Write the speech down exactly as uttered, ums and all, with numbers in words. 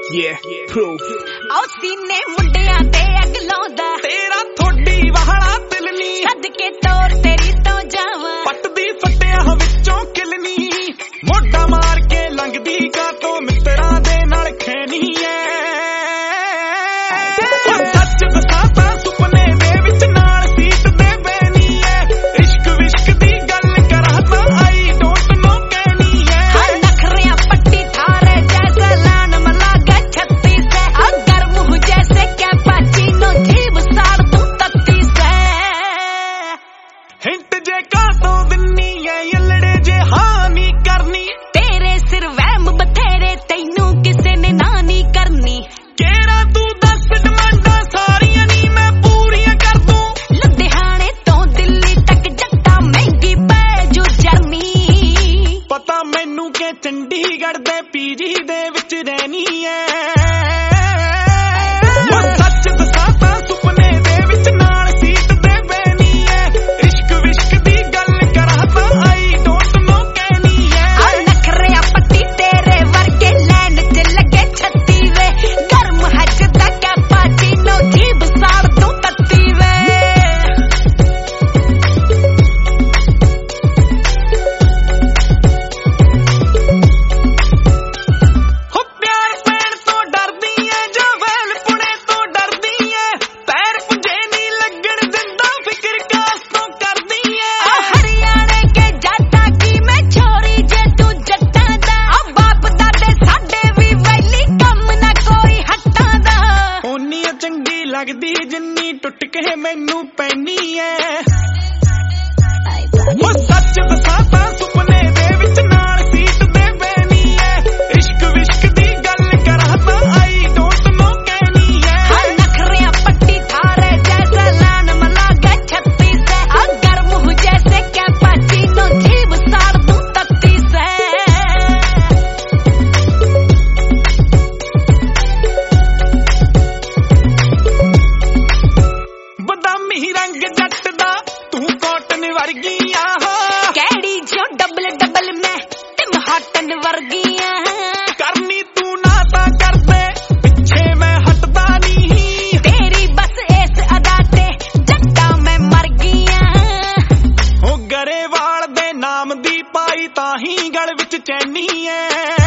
Yeah, proof. ਆਉ ਸੀਨੇ ਮੁੰਡਿਆਂ ਤੇ ਅੱਗ ਲਾਉਂਦਾ ਤੇਰਾ ਥੋੜੀ ਵਾਹਲਾ ਦਿਲ ਨੀ ਛੱਡ ਕੇ ਤੋਰ ਤੇਰੀ ਤੋਂ ਜਾਵਾਂ ਪੱਟਦੀ ਫੱਟਿਆਂ ਵਿੱਚੋਂ ਕਿਲਨੀ ਮੋਢਾ ਮਾਰ ਕੇ ਲੰਘਦੀ ਕਾ ਤੋਂ ਮਿੱਤਰਾਂ ਦੇ ਨਾਲ ਖੈਨੀ ਐ ਸੱਚ ਦੱਸਾਂ ਤਾਂ ਸੁਪਨੇ ਦੇ ਵਿੱਚ ਨਾਲ ਸੀਟ ਦੇ ਬੈਣੀ ਐ ਇਸ਼ਕ ਵਿਸ਼ਕ ਦੀ ਗੱਲ ਕਰਾਂ ਤਾਂ ਆਈ ਡੋਂਟ ਨੋ ਕਹਿਣੀ ਐ ਹਰ ਨਖਰਿਆਂ ਪੱਟੀ ਥਾਰੇ ਜੈਸਾ ਲਾਨ ਮਲਾਗਾ ਛੱਤੀ ਸੇ ਆ ਗਰਮ ਹੋ ਜੈਸੇ ਕੈਪਾਚੀਨੋ ਜੀਬ ਸਾੜ ਤੂੰ ਤੱਤੀ ਸੇ ਹਿੰਟ ਜੇ ਕਾ ਤੋਂ ਦਿੰਨੀ ਐ ਯਲੜੇ ਜੇ ਹਾਂ ਨੀ ਕਰਨੀ ਤੇਰੇ ਸਿਰ ਵਹਿਮ ਬਥੇਰੇ ਤੈਨੂੰ ਕਿਸੇ ਨੇ ਨਾ ਨੀ ਕਰਨੀ ਕਿਹੜਾ ਤੂੰ ਦੱਸ ਡਿਮਾਂਡਾਂ ਸਾਰੀਆਂ ਨੀ ਮੈਂ ਪੂਰੀਆਂ ਕਰ ਦੂੰ ਲੁਧਿਆਣੇ ਤੋਂ ਦਿੱਲੀ ਤੱਕ ਜੱਟਾ ਮਹਿੰਗੀ ਪੈ ਜੂ ਜਰਨੀ ਪਤਾ ਮੈਨੂੰ ਕਿ ਚੰਡੀਗੜ੍ਹ ਦੇ ਪੀਜੀ ਦੇ ਵਿੱਚ ਰਹਿਣੀ ਐ ਉਹ ਸੱਚ ਦੱਸਾਂ ਤਾਂ ਸੁਪਨੇ ਦੇ ਵਿੱਚ ਨਾਲ ਸੀਟ ਦੇ ਬੈਣੀ ਐ ਇਸ਼ਕ ਵਿਸ਼ਕ ਦੀ ਗੱਲ ਕਰਾਂ ਤਾਂ ਆਈ ਡੋਂਟ ਨੋ ਕਹਿਣੀ ਐ ਆ ਨਖਰਿਆਂ ਪੱਟੀ ਤੇਰੇ ਵਰਗੇ ਲੈਣ ਚ ਲੱਗੇ ਛੱਤੀ ਵੇ ਗਰਮ ਹੱਜ ਦਾ ਕੈਪਾਚੀਨੋ ਜੀਬ ਸਾੜ ਤੂੰ ਤੱਤੀ ਵੇ ਹੋ ਪਿਆਰ ਪੈਣ ਤੋਂ ਡਰਦੀ ਐ ਜਾਂ ਵੈਲ ਪੁਣੇ ਤੋਂ ਡਰਦੀ ਐ ਪੈਰ ਪੁੰਜੇ ਨੀ ਲੱਗਣ ਦਿੰਦਾ ਫਿਕਰ ਕਾਸ ਤੋਂ ਕਰਦੀ ਐ ਆ ਹਰਿਆਣੇ ਕੇ ਜਾਟਾ ਕੀ ਮੈਂ ਛੋਰੀ ਜੇ ਤੂੰ ਜੱਟਾਂ ਦਾ ਆ ਬਾਪ ਦਾਦੇ ਸਾਡੇ ਵੀ ਵੈਲੀ ਕੰਮ ਨਾ ਕੋਈ ਹੱਟਾਂ ਦਾ ਓਨੀ ਚੰਗੀ ਲੱਗਦੀ ਜਿੰਨੀ ਟੁੱਟ ਕੇ ਮੈਨੂੰ ਪੈਣੀ ਐ ਉਹ ਸੱਚ ਦੱਸਾਂ ਤਾਂ ਸੁਪਨੇ ਦੇ ਵਿੱਚ ਨਾਲ ਸੀਟ ਦੇ ਬੈਣੀ ਐ ਇਸ਼ਕ ਵਿਸ਼ਕ ਦੀ ਗੱਲ ਕਰਾਂ ਤਾਂ ਆਈ ਡੋਂਟ ਨੋ ਕਹਿਣੀ ਐ ਹਰ ਨਖਰਿਆਂ ਪੱਟੀ ਥਾਰੇ ਜੈਸਾ ਲਾਨ ਮਲਾਗਾ ਛੱਤੀ ਸੇ ਆ ਗਰਮ ਹੋ ਜੈਸੇ ਕੈਪਾਚੀਨੋ ਜੀਬ ਸਾੜ ਦੂੰ ਤੱਤੀ ਸੇ ਬਦਾਮੀ ਰੰਗ ਜੱਟ ਦਾ ਤੂੰ ਕਾਟਨ ਵਰਗੀ ਆ ਕਿਹੜੀ ਜੋ ਡਬਲ ਡਬਲ ਮੈਂ ਤੇ ਮਹਾਟਨ ਵਰਗੀਆਂ ਕਰਨੀ ਤੂੰ ਨਾ ਤਾਂ ਕਰਦੇ ਪਿੱਛੇ ਮੈਂ ਹਟਦਾ ਨਹੀਂ ਤੇਰੀ ਬਸ ਇਸ ਅਦਾ ਤੇ ਜੱਟਾ ਮੈਂ ਮਰ ਗਈਆਂ ਉਹ ਗਰੇਵਾਲ ਦੇ ਨਾਮ ਦੀ ਪਾਈ ਤਾਂ ਹੀ ਗਲ ਵਿੱਚ ਚੈਨੀ ਐ